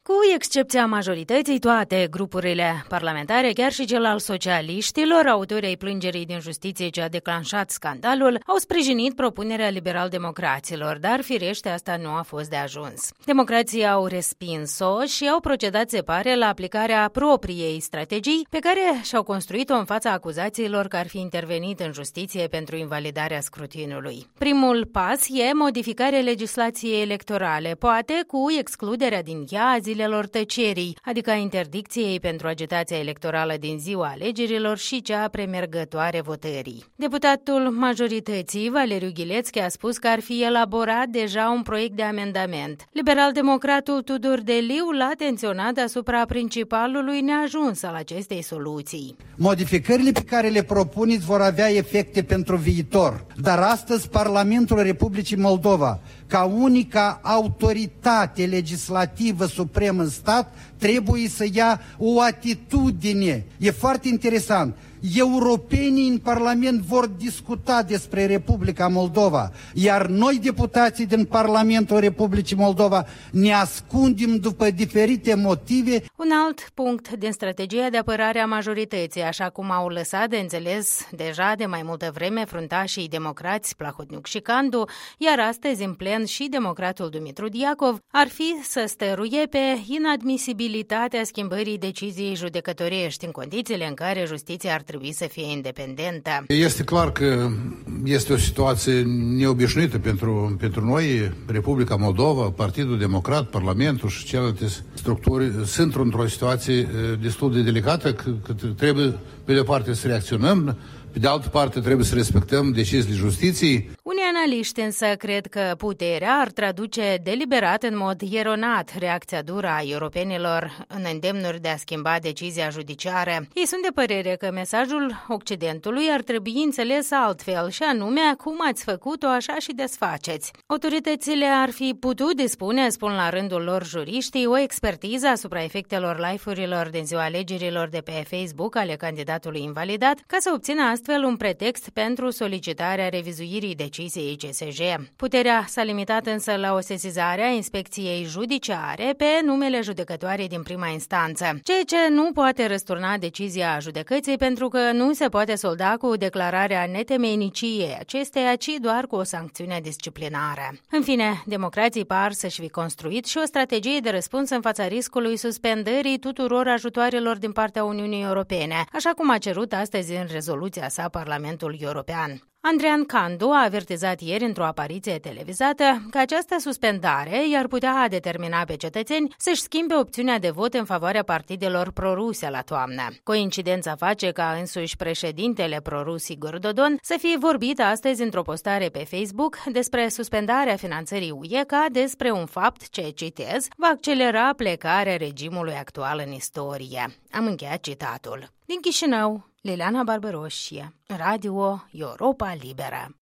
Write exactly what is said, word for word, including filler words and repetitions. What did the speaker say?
Cu excepția majorității, toate grupurile parlamentare, chiar și cel al socialiștilor, autorii ai plângerii din justiție ce a declanșat scandalul, au sprijinit propunerea liberal-democraților, dar firește asta nu a fost de ajuns. Democrații au respins-o și au procedat, se pare, la aplicarea propriei strategii pe care și-au construit-o în fața acuzațiilor că ar fi intervenit în justiție pentru invalidarea scrutinului. Primul pas e modificarea legislației electorale, poate cu excluderea din ea a zilelor tăcerii, adică a interdicției pentru agitația electorală din ziua alegerilor și cea premergătoare votării. Deputatul majorității, Valeriu Ghilețchi, a spus că ar fi elaborat deja un proiect de amendament. Liberal-democratul Tudor Deliu l-a atenționat asupra principalului neajuns al acestei soluții. Modificările pe care le propuneți vor avea efecte pentru viitor, dar astăzi Parlamentul Republicii Moldova, ca unica autoritate legislativă supremă în stat, trebuie să ia o atitudine. E foarte interesant. Europenii în Parlament vor discuta despre Republica Moldova, iar noi, deputații din Parlamentul Republicii Moldova, ne ascundem după diferite motive. Un alt punct din strategia de apărare a majorității, așa cum au lăsat de înțeles deja de mai multă vreme fruntașii democrați Plahotniuc și Candu, iar astăzi în plen și democratul Dumitru Diacov, ar fi să stăruie pe inadmisibilitatea schimbării deciziei judecătorești în condițiile în care justiția ar trebui să fie independentă. Este clar că este o situație neobișnuită pentru, pentru noi, Republica Moldova, Partidul Democrat, Parlamentul și celelalte structuri sunt într-o situație destul de delicată, că, că trebuie pe de o parte să reacționăm, pe de altă parte trebuie să respectăm deciziile justiției. Unii analiști însă cred că puterea ar traduce deliberat în mod eronat reacția dură a europenilor în îndemnuri de a schimba decizia judiciară. Ei sunt de părere că mesajul Occidentului ar trebui înțeles altfel și anume, cum ați făcut-o, așa și desfaceți. Autoritățile ar fi putut dispune, spun la rândul lor juriștii, o expertiză asupra efectelor live-urilor din ziua alegerilor de pe Facebook ale candidatului invalidat, ca să obțină astfel un pretext pentru solicitarea revizuirii deciziei C S J. Puterea s-a limitat însă la o sesizare a inspecției judiciare pe numele judecătoarei din prima instanță, ceea ce nu poate răsturna decizia judecății pentru că nu se poate solda cu declararea netemeiniciei acesteia, ci doar cu o sancțiune disciplinară. În fine, democrații par să-și fi construit și o strategie de răspuns în fața riscului suspendării tuturor ajutoarelor din partea Uniunii Europene, așa cum a cerut astăzi în rezoluția sa Parlamentul European. Andrean Candu a avertizat ieri într-o apariție televizată că această suspendare i-ar putea determina pe cetățeni să-și schimbe opțiunea de vot în favoarea partidelor proruse la toamnă. Coincidența face ca însuși președintele prorus Igor Dodon să fie vorbit astăzi într-o postare pe Facebook despre suspendarea finanțării U E ca despre un fapt ce, citez, va accelera plecarea regimului actual în istorie. Am încheiat citatul. Din Chișinău, Liliana Barbaroșie, Radio Europa Liberă.